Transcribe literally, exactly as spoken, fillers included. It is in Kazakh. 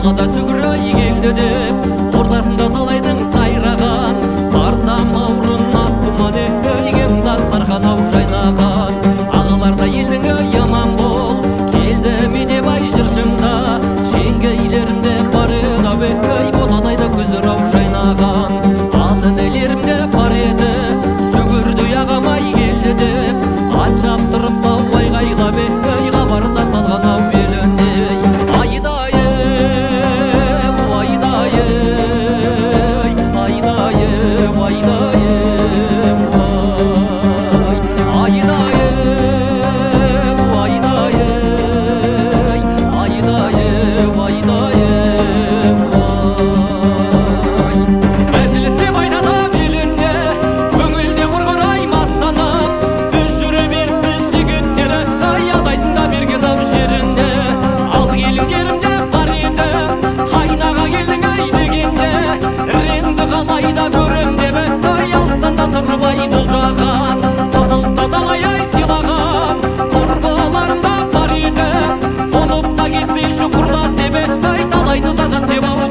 алғада сүгірай келді деп, ортасында талайдың сайраған, сарсам аурын аттымады өйгем дастархан ау жайнаған. Ағаларда елдің яман бол, келді меде бай жыршымда, жеңгейлерімде бар еді бе, өй ботадайда көзір ау жайнаған. Алтын елерімде бар еді, сүгірді ағамай келді деп, ат шаптырып тау айғайлап бе, өй қабарда салған ау беліне. Айдайым, айдайым, айдайым, айдайым, ай. Айдайым, айдайым, айдайым, айдайым, ай. Мәжілісте байнада белінде, көңілде құрғырай мастанып, біз жүре беріп біз жігіттері, ай адайтында берген ау жерінде. Ал келіндерімде бар еді, қайнаға келдің ай дегенде, реңді қалайда көрем дебі, ай алыстан да тұрып ай болжаған, сызылтта талай ай сыйлаған, құрбыларым да бар еді, қонып та кетсе шүкірда себе, ай талайды да жат деп ау